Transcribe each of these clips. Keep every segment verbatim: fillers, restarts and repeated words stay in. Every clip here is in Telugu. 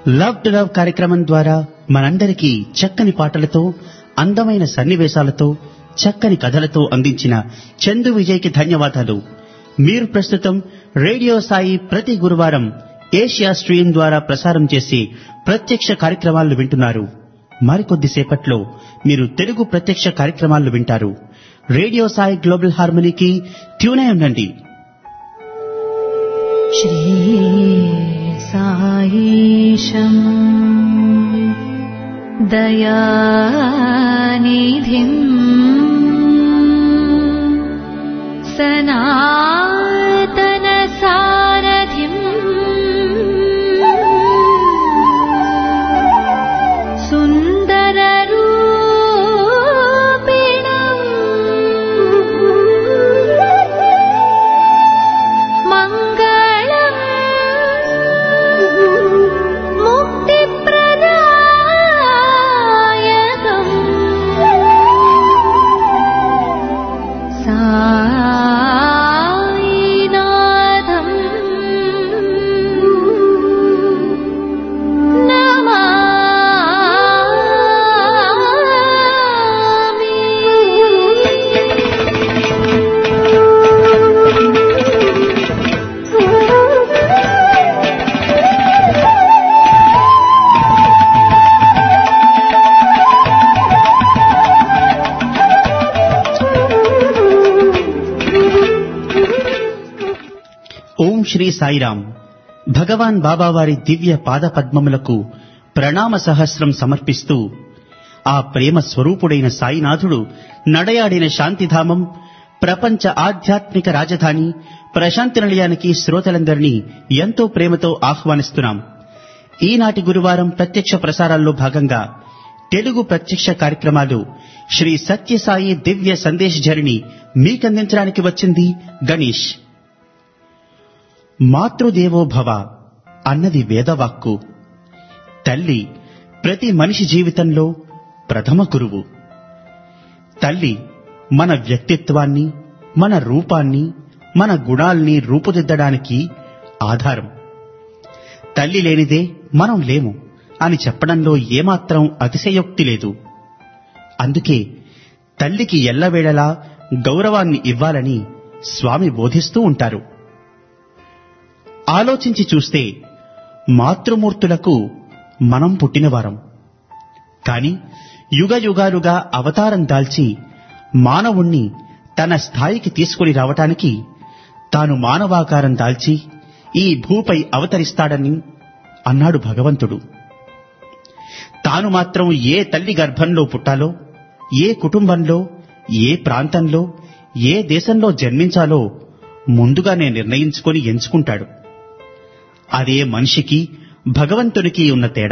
లవ్ టు లవ్ కార్యక్రమం ద్వారా మనందరికీ చక్కని పాటలతో, అందమైన సన్నివేశాలతో, చక్కని కథలతో అందించిన చందు విజయ్కి ధన్యవాదాలు. మీరు ప్రస్తుతం రేడియో సాయి ప్రతి గురువారం ఏషియా స్ట్రీమ్ ద్వారా ప్రసారం చేసే ప్రత్యక్ష కార్యక్రమాలను వింటున్నారు. మరికొద్దిసేపట్లో మీరు తెలుగు ప్రత్యక్ష కార్యక్రమాలను వింటారు. రేడియో సాయి గ్లోబల్ హార్మనీకి ట్యూన్ అయి ఉండండి. శ్రీ సాయిశం దయానిధిం సనాతన సారథిం సుందర రూపిణం మంగళం ముక్తిప్రదాయకం సాయినాథం ఓం శ్రీ సాయిరాం. భగవాన్ బాబావారి దివ్య పాద పద్మములకు ప్రణామ సహస్రం సమర్పిస్తూ, ఆ ప్రేమ స్వరూపుడైన సాయినాథుడు నడయాడిన శాంతిధామం, ప్రపంచ ఆధ్యాత్మిక రాజధాని ప్రశాంతి నిలయానికి శ్రోతలందరినీ ఎంతో ప్రేమతో ఆహ్వానిస్తున్నాం. ఈనాటి గురువారం ప్రత్యక్ష ప్రసారాల్లో భాగంగా తెలుగు ప్రత్యక్ష కార్యక్రమాలు శ్రీ సత్యసాయి దివ్య సందేశ్ ఝరిని మీకందించడానికి వచ్చింది గణేష్. మాతృదేవో భవ అన్నది వేదవాక్కు. తల్లి ప్రతి మనిషి జీవితంలో ప్రథమ గురువు. తల్లి మన వ్యక్తిత్వాన్ని, మన రూపాన్ని, మన గుణాల్ని రూపుదిద్దడానికి ఆధారం. తల్లి లేనిదే మనం లేము అని చెప్పడంలో ఏమాత్రం అతిశయోక్తి లేదు. అందుకే తల్లికి ఎల్లవేళలా గౌరవాన్ని ఇవ్వాలని స్వామి బోధిస్తూ ఉంటారు. ఆలోచించి చూస్తే మాతృమూర్తులకు మనం పుట్టినవారం. కాని యుగ యుగాలుగా అవతారం దాల్చి మానవుణ్ణి తన స్థాయికి తీసుకుని రావటానికి తాను మానవాకారం దాల్చి ఈ భూపై అవతరిస్తాడని అన్నాడు భగవంతుడు. తాను మాత్రం ఏ తల్లి గర్భంలో పుట్టాలో, ఏ కుటుంబంలో, ఏ ప్రాంతంలో, ఏ దేశంలో జన్మించాలో ముందుగానే నిర్ణయించుకొని ఎంచుకుంటాడు. అదే మనిషికి భగవంతునికి ఉన్న తేడా.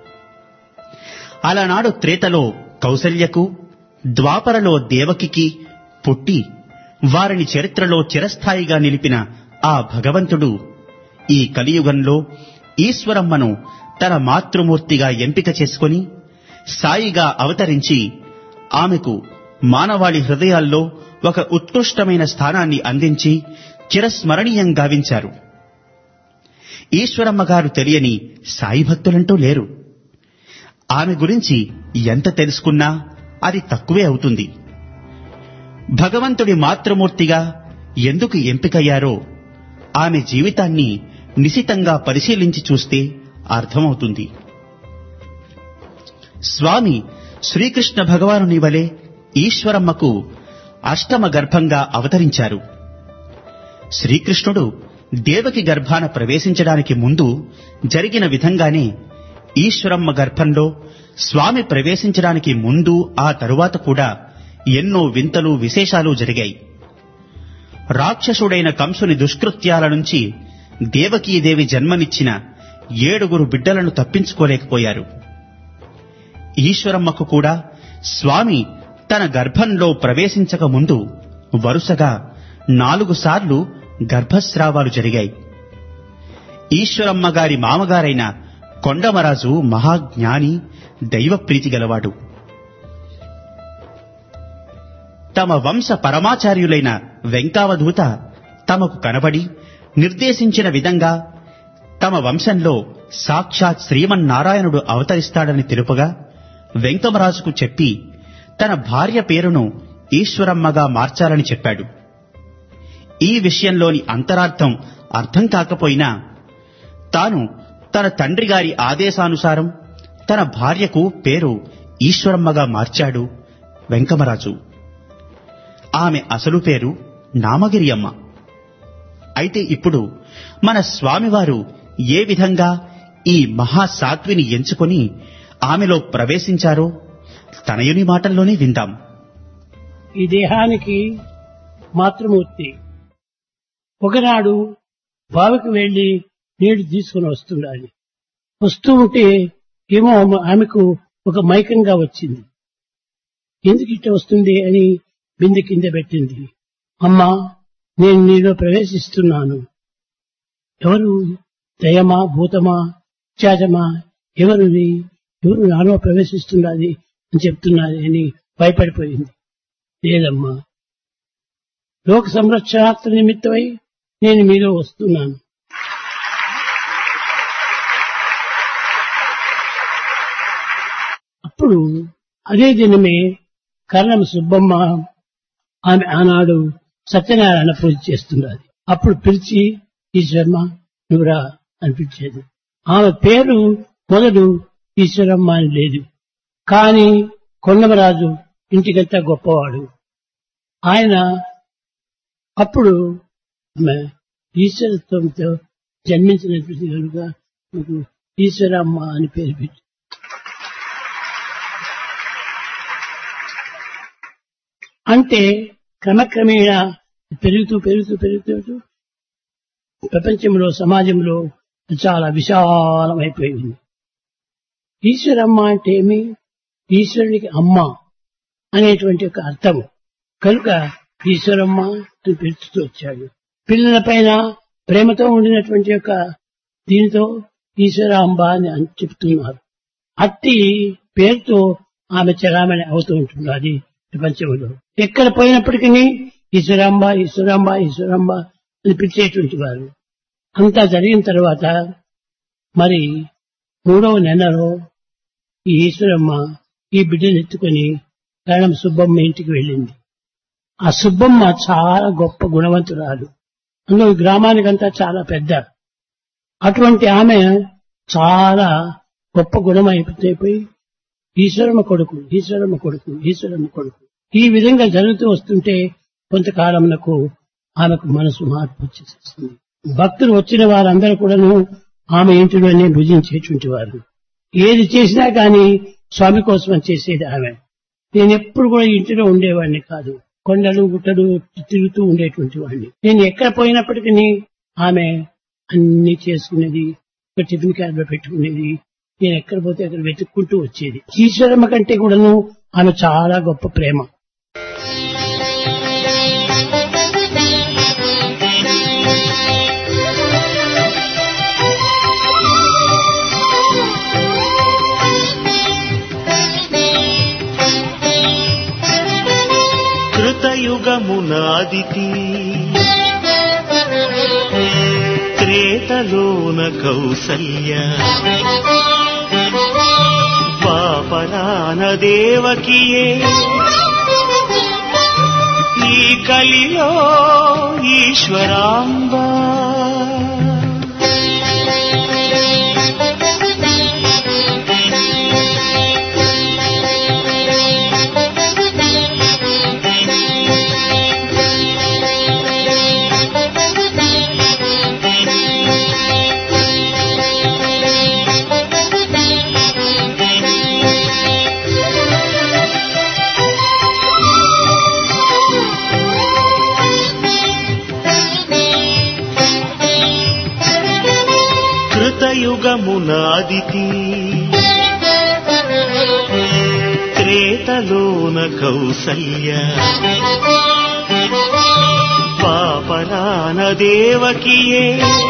అలనాడు త్రేతలో కౌసల్యకు, ద్వాపరలో దేవకికి పుట్టి వారిని చరిత్రలో చిరస్థాయిగా నిలిపిన ఆ భగవంతుడు ఈ కలియుగంలో ఈశ్వరమ్మను తన మాతృమూర్తిగా ఎంపిక చేసుకొని సాయిగా అవతరించి ఆమెకు మానవాళి హృదయాల్లో ఒక ఉత్కృష్టమైన స్థానాన్ని అందించి చిరస్మరణీయం గావించారు. ఈశ్వరమ్మ గారు తెలియని సాయి భక్తులంటూ లేరు. ఆమె గురించి ఎంత తెలుసుకున్నా అది తక్కువే అవుతుంది. భగవంతుడి మాతృమూర్తిగా ఎందుకు ఎంపికయ్యారో ఆమె జీవితాన్ని నిశితంగా పరిశీలించి చూస్తే అర్థమవుతుంది. స్వామి శ్రీకృష్ణ భగవానుని వలె ఈశ్వరమ్మకు అష్టమ గర్భంగా అవతరించారు. శ్రీకృష్ణుడు దేవకి గర్భాన ప్రవేశించడానికి ముందు జరిగిన విధంగానే ఈశ్వరమ్మ గర్భంలో స్వామి ప్రవేశించడానికి ముందు ఆ తరువాత కూడా ఎన్నో వింతలు విశేషాలు జరిగాయి. రాక్షసుడైన కంసుని దుష్కృత్యాల నుంచి దేవకీదేవి జన్మనిచ్చిన ఏడుగురు బిడ్డలను తప్పించుకోలేకపోయారు. ఈశ్వరమ్మకు కూడా స్వామి తన గర్భంలో ప్రవేశించక ముందు వరుసగా నాలుగు సార్లు గర్భస్రావాలు జరిగాయి. ఈశ్వరమ్మ గారి మామగారైన కొండమరాజు మహాజ్ఞాని, దైవప్రీతి గలవాడు. తమ వంశ పరమాచార్యులైన వెంకావధూత తమకు కనబడి నిర్దేశించిన విధంగా తమ వంశంలో సాక్షాత్ శ్రీమన్నారాయణుడు అవతరిస్తాడని తెలుపగా వెంకమరాజుకు చెప్పి తన భార్య పేరును ఈశ్వరమ్మగా మార్చాలని చెప్పాడు. ఈ విషయంలోని అంతరార్థం అర్థం కాకపోయినా తాను తన తండ్రి గారి ఆదేశానుసారం తన భార్యకు పేరు ఈశ్వరమ్మగా మార్చాడు వెంకమరాజు. ఆమె అసలు పేరు నామగిరి అమ్మ. అయితే ఇప్పుడు మన స్వామివారు ఏ విధంగా ఈ మహాసాధ్విని ఎంచుకొని ఆమెలో ప్రవేశించారో తనయుని మాటల్లోనే విందాం. ఈ దేహానికి మాతృమూర్తి ఒకనాడు బావికి వెళ్లి నీళ్లు తీసుకుని వస్తుండాలి. వస్తూ ఉంటే ఏమో ఆమెకు ఒక మైకంగా వచ్చింది. ఎందుకు ఇట్ట వస్తుంది అని బిందె కింద పెట్టింది. అమ్మా, నేను నీలో ప్రవేశిస్తున్నాను. ఎవరు? దయమా, భూతమా, చాచమా, ఎవరు ఎవరు నాలో ప్రవేశిస్తున్నది అని చెప్తున్నది అని భయపడిపోయింది. లేదమ్మా, లోక సంరక్షణార్థ నిమిత్తమై నేను మీలో వస్తున్నాను. అప్పుడు అదే దినమే కర్ణం సుబ్బమ్మ ఆమె ఆనాడు సత్యనారాయణ పూజ చేస్తున్నది. అప్పుడు పిలిచి ఈశ్వరమ్మ నువ్వురా అనిపించేది. ఆమె పేరు మొదలు ఈశ్వరమ్మ అని లేదు. కాని కొండమరాజు ఇంటికంతా గొప్పవాడు. ఆయన అప్పుడు ఈశ్వరత్వంతో జన్మించినటువంటి కనుక నాకు ఈశ్వరమ్మ అని పేరు పెట్టి అంటే క్రమక్రమేణా పెరుగుతూ పెరుగుతూ పెరుగుతూ ప్రపంచంలో సమాజంలో చాలా విశాలమైపోయింది. ఈశ్వరమ్మ అంటే ఏమి? ఈశ్వరునికి అమ్మ అనేటువంటి ఒక అర్థము కనుక ఈశ్వరమ్మ అని పిలుస్తూ వచ్చాడు. పిల్లల పైన ప్రేమతో ఉండినటువంటి యొక్క దీనితో ఈశ్వరాంబ అని చెప్తున్నారు. అట్టి పేరుతో ఆమె చలామణి అవుతూ ఉంటున్నది ప్రపంచంలో. ఎక్కడ పోయినప్పటికీ ఈశ్వరాంబ ఈశ్వరాంబ ఈశ్వరాంబ అని పిలిచేటువంటి వారు. అంతా జరిగిన తర్వాత మరి మూడవ నెలలో ఈ ఈశ్వరమ్మ ఈ బిడ్డను ఎత్తుకొని కరణం సుబ్బమ్మ ఇంటికి వెళ్ళింది. ఆ సుబ్బమ్మ చాలా గొప్ప గుణవంతురాలు. అందులో గ్రామానికంతా చాలా పెద్ద. అటువంటి ఆమె చాలా గొప్ప గుణం అయిపోయి ఈశ్వరమ్మ కొడుకు ఈశ్వరమ్మ కొడుకు ఈశ్వరమ్మ కొడుకు ఈ విధంగా జరుగుతూ వస్తుంటే కొంతకాలంలో ఆమెకు మనసు మార్పు వచ్చేస్తుంది. భక్తులు వచ్చిన వారందరూ కూడాను ఆమె ఇంటిలోనే భుజించేటువంటి వారు. ఏది చేసినా కానీ స్వామి కోసం చేసేది ఆమె. నేను ఎప్పుడు కూడా ఇంటిలో ఉండేవాడిని కాదు. కొండలు గుట్టలు తిరుగుతూ ఉండేటువంటి వాడిని. నేను ఎక్కడ పోయినప్పటికీ ఆమె అన్ని చేసుకునేది. ఒక టిఫిన్ క్యాబ్లో పెట్టుకునేది. నేను ఎక్కడ పోతే అక్కడ వెతుక్కుంటూ వచ్చేది. ఈశ్వరమ్మ కంటే కూడాను ఆమె చాలా గొప్ప ప్రేమ. కృతయుగమునాదితి త్రేతలోన కౌసల్య పాపరాన దేవకియే ఈ కలిలో ఈశ్వరాంబ. కృతయుగమునాదితి త్రేతలోన కౌసల్య పాపరాన దేవకియే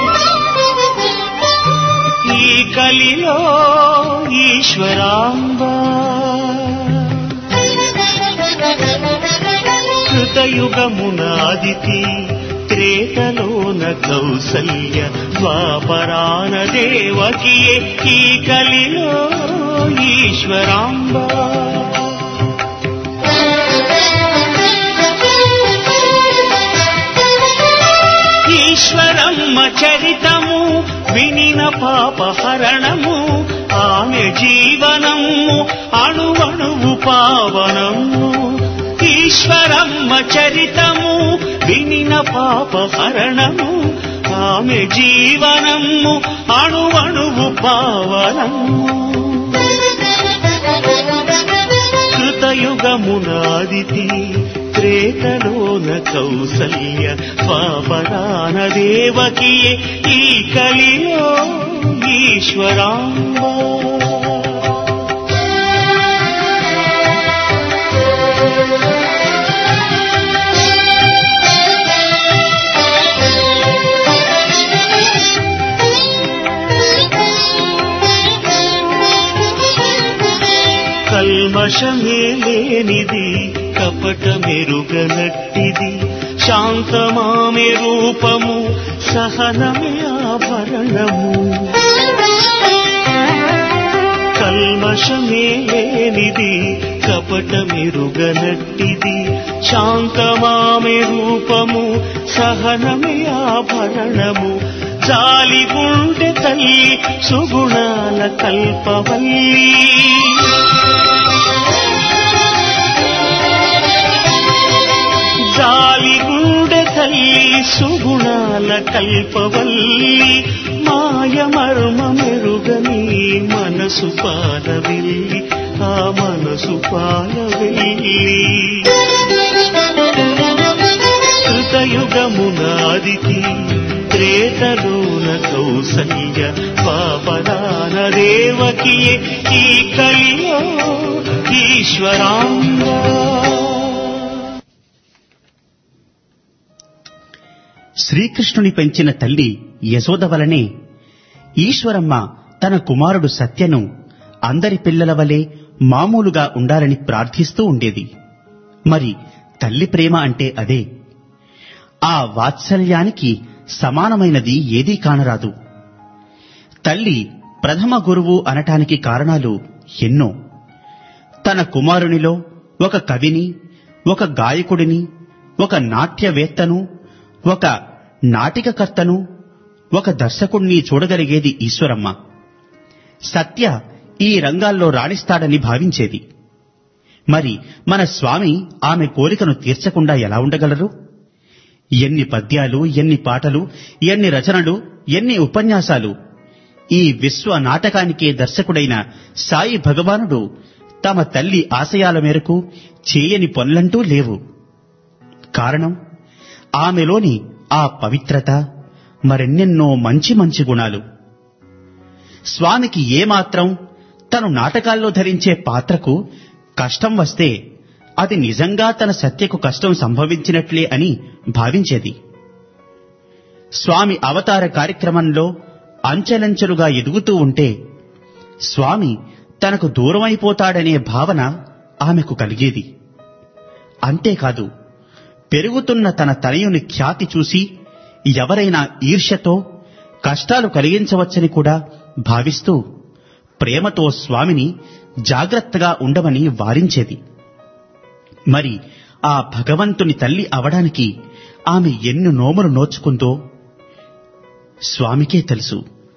ఈ కలిలో ఈశ్వరాంబ. కృతయుగమునాదితి త్రేతలోన కౌసల్య ద్వాపరాన దేవకియే ఈ కలిలో ఈశ్వరాంబ. ఈశ్వరమ్మ చరితము వినిన పాపహరణము, ఆమె జీవనము అణువణువు పావనము. ఈశ్వరమ్మ చరితము వినిన పాపహరణము, ఆమె జీవనము అణువణువు పావనము. కృతయుగమునాదితి త్రేతలోన కౌసల్య ద్వాపరాన దేవకియే ఈ కలిలో ఈశ్వరాంబ. కల్మషమే లేనిది కపట మెరుగనట్టిది, శాంతమామె రూపము సహనమే ఆభరణము. కల్మషమే లేనిది కపట మెరుగనట్టిది, శాంతమామె రూపము సహనమే ఆభరణము. జాలి గుండె తల్లి సుగుణాల కల్పవల్లి, జాలి గుండె తల్లి సుగుణాల కల్పవల్లి. మాయ మర్మ మెరుగని మనసు పాలవెల్లి, ఆ మనసు పాలవెల్లి. కృతయుగమునాదితి త్రేతలోన కౌసల్య ద్వాపరాన దేవకియే ఈ కలిలో ఈశ్వరాంబ. శ్రీకృష్ణుని పెంచిన తల్లి యశోద వలనే ఈశ్వరమ్మ తన కుమారుడు సత్యను అందరి పిల్లల వలె మామూలుగా ఉండాలని ప్రార్థిస్తూ ఉండేది. మరి తల్లి ప్రేమ అంటే అదే. ఆ వాత్సల్యానికి సమానమైనది ఏదీ కానరాదు. తల్లి ప్రథమ గురువు అనటానికి కారణాలు ఎన్నో. తన కుమారునిలో ఒక కవిని, ఒక గాయకుడిని, ఒక నాట్యవేత్తను, ఒక నాటికకర్తను, ఒక దర్శకుణ్ణి చూడగలిగేది ఈశ్వరమ్మ. సత్య ఈ రంగాల్లో రాణిస్తాడని భావించేది. మరి మన స్వామి ఆమె కోరికను తీర్చకుండా ఎలా ఉండగలరు? ఎన్ని పద్యాలు, ఎన్ని పాటలు, ఎన్ని రచనలు, ఎన్ని ఉపన్యాసాలు! ఈ విశ్వ నాటకానికే దర్శకుడైన సాయి భగవానుడు తమ తల్లి ఆశయాల మేరకు చేయని పనులంటూ లేవు. కారణం ఆమెలోని ఆ పవిత్రత, మరెన్నెన్నో మంచి మంచి గుణాలు. స్వామికి ఏమాత్రం తను నాటకాల్లో ధరించే పాత్రకు కష్టం వస్తే అది నిజంగా తన సత్యకు కష్టం సంభవించినట్లే అని భావించేది. స్వామి అవతార కార్యక్రమంలో అంచెలంచెలుగా ఎదుగుతూ ఉంటే స్వామి తనకు దూరమైపోతాడనే భావన ఆమెకు కలిగేది. అంతేకాదు, పెరుగుతున్న తన తనయుని ఖ్యాతి చూసి ఎవరైనా ఈర్ష్యతో కష్టాలు కలిగించవచ్చని కూడా భావిస్తూ ప్రేమతో స్వామిని జాగ్రత్తగా ఉండమని వారించేది. మరి ఆ భగవంతుని తల్లి అవడానికి ఆమె ఎన్ని నోములు నోచుకుందో స్వామికే తెలుసు.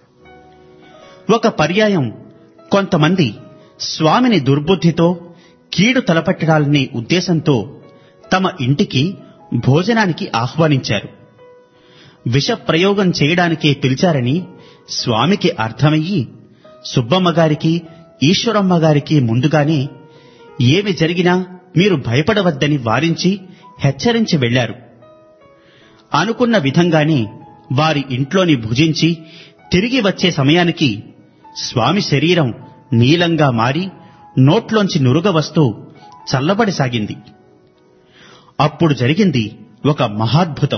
ఒక పర్యాయం కొంతమంది స్వామిని దుర్బుద్ధితో కీడు తలపెట్టడాలనే ఉద్దేశంతో తమ ఇంటికి భోజనానికి ఆహ్వానించారు. విషప్రయోగం చేయడానికే పిలిచారని స్వామికి అర్థమయ్యి సుబ్బమ్మగారికి, ఈశ్వరమ్మగారికి ముందుగానే ఏమి జరిగినా మీరు భయపడవద్దని వారించి హెచ్చరించి వెళ్లారు. అనుకున్న విధంగానే వారి ఇంట్లోని భుజించి తిరిగి వచ్చే సమయానికి స్వామి శరీరం నీలంగా మారి నోట్లోంచి నురుగ వస్తూ చల్లబడసాగింది. అప్పుడు జరిగింది ఒక మహాద్భుతం.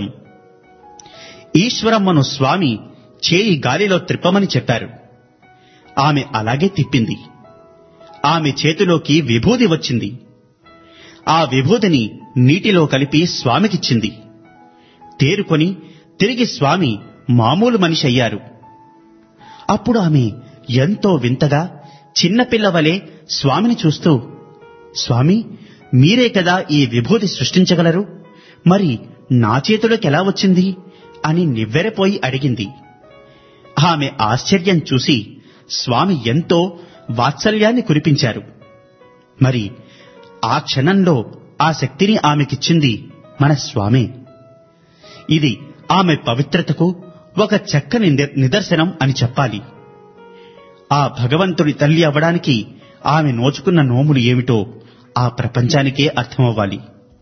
ఈశ్వరమ్మను స్వామి చేయి గాలిలో త్రిప్పమని చెప్పారు. ఆమె అలాగే తిప్పింది. ఆమె చేతిలోకి విభూది వచ్చింది. ఆ విభూదిని నీటిలో కలిపి స్వామికిచ్చింది. తేరుకొని తిరిగి స్వామి మామూలు మనిషి అయ్యారు. అప్పుడు ఆమె ఎంతో వింతగా చిన్నపిల్లవలే స్వామిని చూస్తూ, స్వామి, మీరే కదా ఈ విభూతి సృష్టించగలరు, మరి నా చేతులకు ఎలా వచ్చింది అని నివ్వెరపోయి అడిగింది. ఆమె ఆశ్చర్యం చూసి స్వామి ఎంతో వాత్సల్యాన్ని కురిపించారు. మరి ఆ క్షణంలో ఆ శక్తిని ఆమెకిచ్చింది మన స్వామే. ఇది ఆమె పవిత్రతకు ఒక చక్కని నిదర్శనం అని చెప్పాలి. ఆ భగవంతుడి తల్లి అవ్వడానికి ఆమె నోచుకున్న నోములు ఏమిటో ఆ ప్రపంచానికే అర్థమవ్వాలి.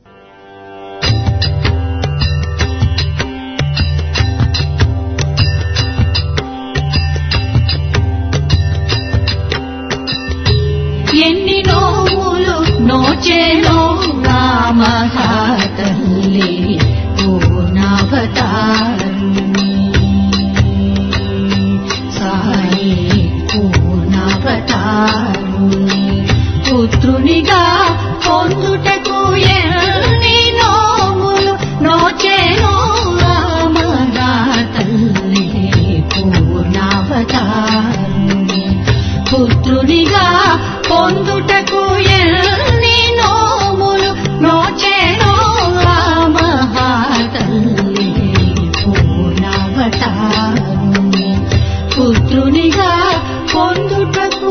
ఎన్ని నోములు నోచేనో రామతల్లి పూర్ణావతారిణి సాయి పూర్ణావతారిణి పుత్రునిగా పొందుటకు ఎన్ని నోములు నోచేనో రామతల్లి పూర్ణావతారిణి పుత్రునిగా పొందుటకు ఎన్ని నోములు నోచేనో రామతల్లి పూర్ణావతారిణి పుత్రునిగా పొందుటకు.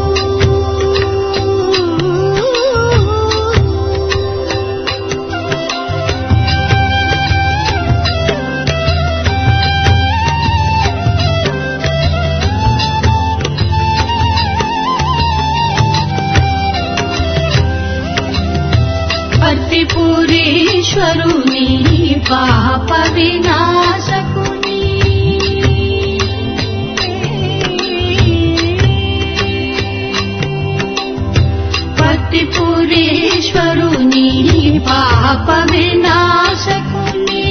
పతిపురీశ్వరుని పాప వినాశకుని పతిపురీశ్వరుని పాప వినాశకుని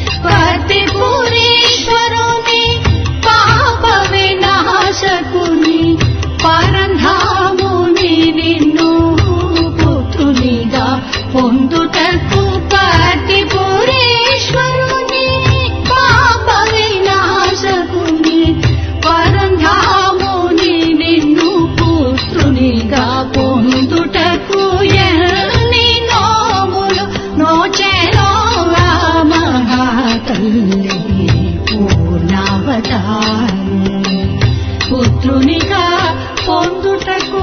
పతిపురీశ్వరుని పాప వినాశకుని పరంధాముని నిన్ను పుత్రునిగా పొందుటకు పతిపురీశ్వరుని పాప వినాశకుని పరంధాముని నిన్ను పుత్రునిగా పొందుటకు ఎన్ని నోములు నోచేనో రామతల్లి పూర్ణావతారిణి పుత్రునిగా పొందుటకు.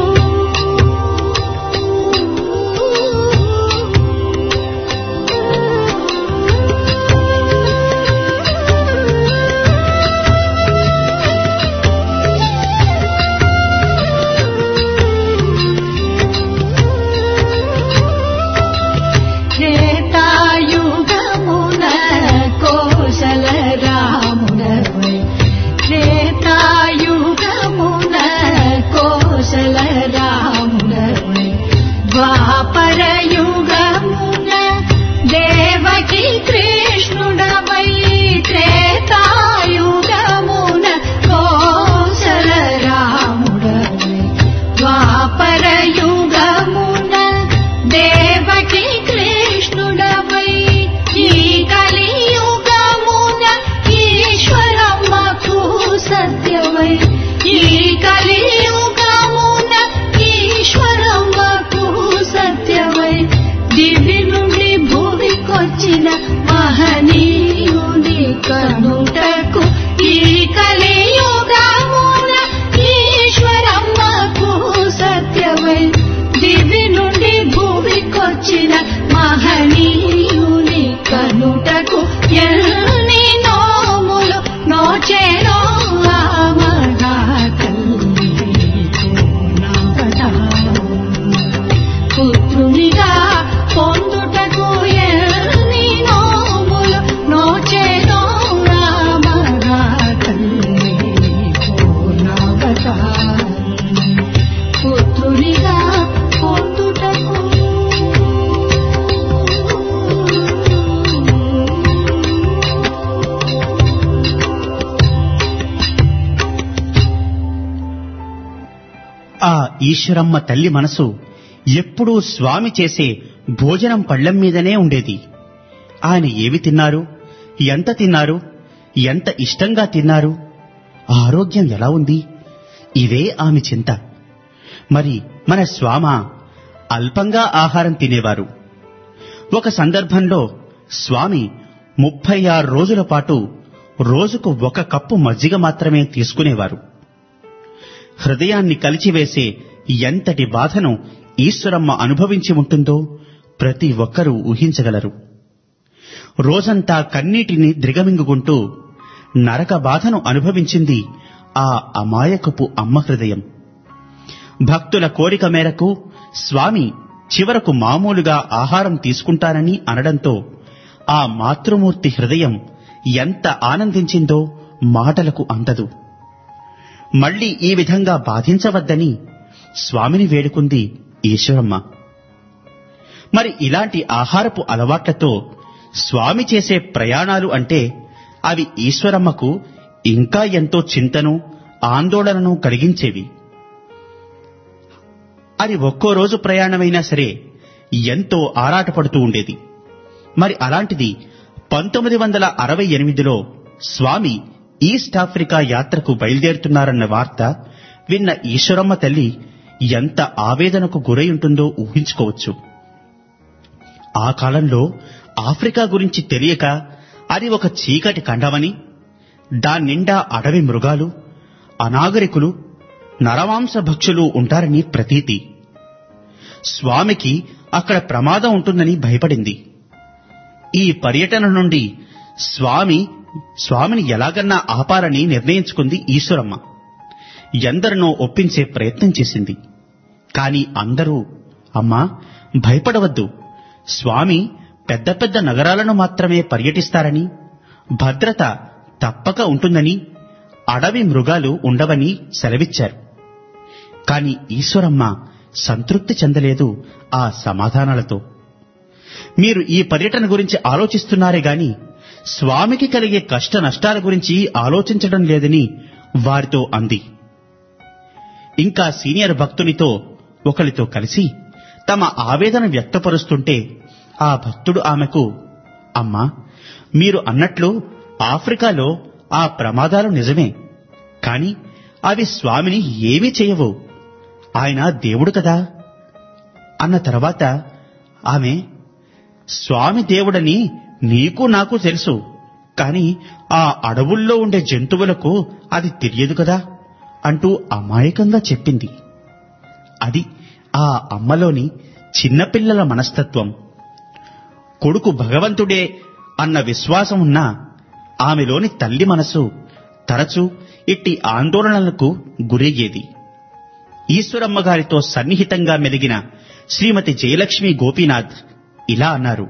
త్రేతాయుగమున కోసల రాముడవై త్రేతాయుగమున కోసల రాముడవై ద్వాపర యుగమున దేవకి కృష్ణుడవై త్రేతాయుగమున కోసల రాముడవై ద్వాపర యుగమున దేవకి కృష్ణుడవై ఈ కలియుగమున ఈశ్వరమ్మకు సత్యవై ఈ కలియుగమున ఈశ్వరమ్మకు సత్యవై దివి నుండి భూమికొచ్చిన మహనీయుని కనుటకు ఈ కలియుగమున ఈశ్వరమ్మకు సత్యవై దివి నుండి భూమికొచ్చిన మహనీయుని కనుటకు ఎన్ని నోములు నోచేనో రామతల్లి పూర్ణావతారిణి పుత్రునిగా పొందుటకు ఎన్ని నోములు నోచేనో రామతల్లి పూర్ణావతారిణి పుత్రునిగా పొందుటకు. ఆ ఈశ్వరమ్మ తల్లి మనసు ఎప్పుడూ స్వామి చేసే భోజనం పళ్లెం మీదనే ఉండేది. ఆయన ఏమి తిన్నారు, ఎంత తిన్నారు, ఎంత ఇష్టంగా తిన్నారు, ఆరోగ్యం ఎలా ఉంది, ఇవే ఆమె చింత. మరి మన స్వామ అల్పంగా ఆహారం తినేవారు. ఒక సందర్భంలో స్వామి ముప్పై ఆరు రోజుల పాటు రోజుకు ఒక కప్పు మజ్జిగ మాత్రమే తీసుకునేవారు. హృదయాన్ని కలిచివేసే ఎంతటి బాధను ఈశ్వరమ్మ అనుభవించి ఉంటుందో ప్రతి ఒక్కరూ ఊహించగలరు. రోజంతా కన్నీటిని ద్రిగమింగుకుంటూ నరక బాధను అనుభవించింది ఆ అమాయకపు అమ్మ హృదయం. భక్తుల కోరిక మేరకు స్వామి చివరకు మామూలుగా ఆహారం తీసుకుంటానని అనడంతో ఆ మాతృమూర్తి హృదయం ఎంత ఆనందించిందో మాటలకు అందదు. మళ్లీ ఈ విధంగా బాధించవద్దని స్వామిని వేడుకుంది ఈశ్వరమ్మ. మరి ఇలాంటి ఆహారపు అలవాట్లతో స్వామి చేసే ప్రయాణాలు అంటే అవి ఈశ్వరమ్మకు ఇంకా ఎంతో చింతను, ఆందోళనను కలిగించేవి. అది ఒక్కో రోజు ప్రయాణమైనా సరే ఎంతో ఆరాటపడుతూ ఉండేది. మరి అలాంటిది పంతొమ్మిది వందల అరవై ఎనిమిదిలో స్వామి ఈస్ట్ ఆఫ్రికా యాత్రకు బయలుదేరుతున్నారన్న వార్త విన్న ఈశ్వరమ్మ తల్లి ఎంత ఆవేదనకు గురై ఉంటుందో ఊహించుకోవచ్చు. ఆ కాలంలో ఆఫ్రికా గురించి తెలియక అది ఒక చీకటి ఖండమని, దాన్నిండా అడవి మృగాలు, అనాగరికులు, నరమాంస భక్షులు ఉంటారని ప్రతీతి. స్వామికి అక్కడ ప్రమాదం ఉంటుందని భయపడింది. ఈ పర్యటన నుండి స్వామి స్వామిని ఎలాగన్నా ఆపాలని నిర్ణయించుకుంది ఈశ్వరమ్మ. ఎందరినో ఒప్పించే ప్రయత్నం చేసింది. కాని అందరూ, అమ్మా భయపడవద్దు, స్వామి పెద్ద పెద్ద నగరాలను మాత్రమే పర్యటిస్తారని, భద్రత తప్పక ఉంటుందని, అడవి మృగాలు ఉండవని సెలవిచ్చారు. కాని ఈశ్వరమ్మ సంతృప్తి చెందలేదు ఆ సమాధానాలతో. మీరు ఈ పర్యటన గురించి ఆలోచిస్తున్నారే గాని స్వామికి కలిగే కష్ట నష్టాల గురించి ఆలోచించడం లేదని వారితో అంది. ఇంకా సీనియర్ భక్తునితో ఒకరితో కలిసి తమ ఆవేదన వ్యక్తపరుస్తుంటే ఆ భక్తుడు ఆమెకు, అమ్మా మీరు అన్నట్లు ఆఫ్రికాలో ఆ ప్రమాదాలు నిజమే, కాని అవి స్వామిని ఏమీ చేయవు, ఆయన దేవుడు కదా అన్న తర్వాత ఆమె, స్వామి దేవుడని నీకు నాకు తెలుసు, కాని ఆ అడవుల్లో ఉండే జంతువులకు అది తెలియదు కదా అంటూ అమాయకంగా చెప్పింది. అది ఆ అమ్మలోని చిన్నపిల్లల మనస్తత్వం. కొడుకు భగవంతుడే అన్న విశ్వాసం ఉన్న ఆమెలోని తల్లి మనసు తరచూ ఇట్టి ఆందోళనలకు గురయ్యేది. ఈశ్వరమ్మ గారితో సన్నిహితంగా మెలిగిన శ్రీమతి జయలక్ష్మి గోపీనాథ్ ఇలా అన్నారు,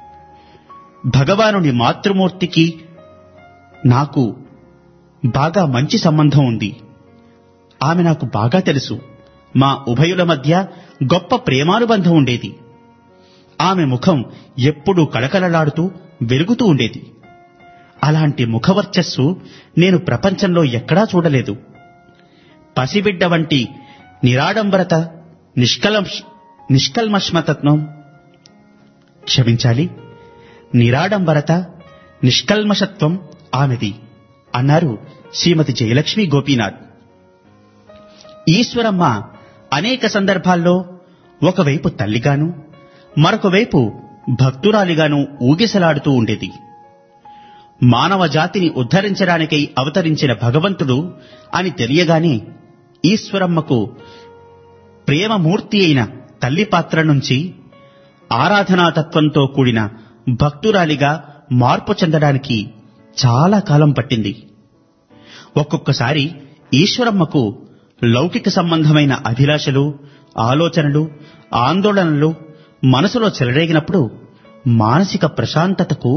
భగవానుని మాతృమూర్తికి నాకు బాగా మంచి సంబంధం ఉంది. ఆమె నాకు బాగా తెలుసు. మా ఉభయుల మధ్య గొప్ప ప్రేమానుబంధం ఉండేది. ఆమె ముఖం ఎప్పుడూ కళకళలాడుతూ వెలుగుతూ ఉండేది. అలాంటి ముఖవర్చస్సు నేను ప్రపంచంలో ఎక్కడా చూడలేదు. పసిబిడ్డ వంటి నిరాడంబరత, నిష్కల్మష నిష్కల్మష్మతత్వం క్షమించాలి నిరాడంబరత, నిష్కల్మషత్వం ఆమెది అన్నారు శ్రీమతి జయలక్ష్మి గోపీనాథ్. ఈశ్వరమ్మ అనేక సందర్భాల్లో ఒకవైపు తల్లిగాను మరొక వైపు భక్తురాలిగాను ఊగిసలాడుతూ ఉండేది. మానవ జాతిని ఉద్ధరించడానికై అవతరించిన భగవంతుడు అని తెలియగానే ఈశ్వరమ్మకు ప్రేమమూర్తి అయిన తల్లి పాత్ర నుంచి ఆరాధనాతత్వంతో కూడిన భక్తురాలిగా మార్పు చెందడానికి చాలా కాలం పట్టింది. ఒక్కొక్కసారి ఈశ్వరమ్మకు లౌకిక సంబంధమైన అభిలాషలు, ఆలోచనలు, ఆందోళనలు మనసులో చెలరేగినప్పుడు మానసిక ప్రశాంతతకు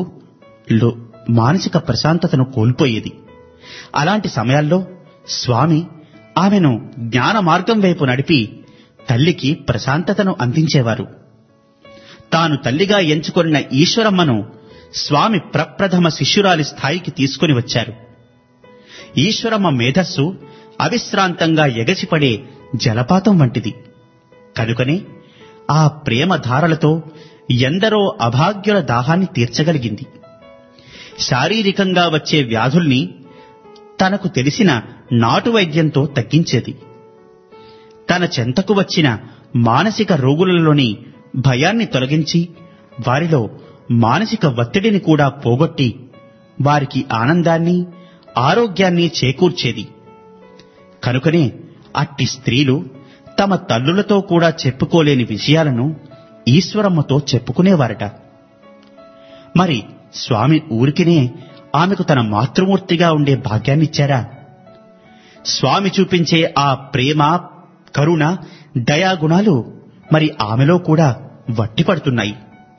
మానసిక ప్రశాంతతను కోల్పోయేది. అలాంటి సమయాల్లో స్వామి ఆమెను జ్ఞాన మార్గం వైపు నడిపి తల్లికి ప్రశాంతతను అందించేవారు. తాను తల్లిగా ఎంచుకొన్న ఈశ్వరమ్మను స్వామి ప్రప్రథమ శిష్యురాలి స్థాయికి తీసుకుని వచ్చారు. ఈశ్వరమ్మ మేధస్సు అవిశ్రాంతంగా ఎగసిపడే జలపాతం వంటిది. కనుకనే ఆ ప్రేమ ధారలతో ఎందరో అభాగ్యుల దాహాన్ని తీర్చగలిగింది. శారీరకంగా వచ్చే వ్యాధుల్ని తనకు తెలిసిన నాటు వైద్యంతో తగ్గించేది. తన చెంతకు వచ్చిన మానసిక రోగులలోని భయాన్ని తొలగించి వారిలో మానసిక ఒత్తిడిని కూడా పోగొట్టి వారికి ఆనందాన్ని, ఆరోగ్యాన్ని చేకూర్చేది. కనుకనే అట్టి స్త్రీలు తమ తల్లులతో కూడా చెప్పుకోలేని విషయాలను ఈశ్వరమ్మతో చెప్పుకునేవారట. మరి స్వామి ఊరికినే ఆమెకు తన మాతృమూర్తిగా ఉండే భాగ్యాన్నిచ్చారా? స్వామి చూపించే ఆ ప్రేమ, కరుణ, దయాగుణాలు మరి ఆమెలో కూడా వట్టిపడుతున్నాయి.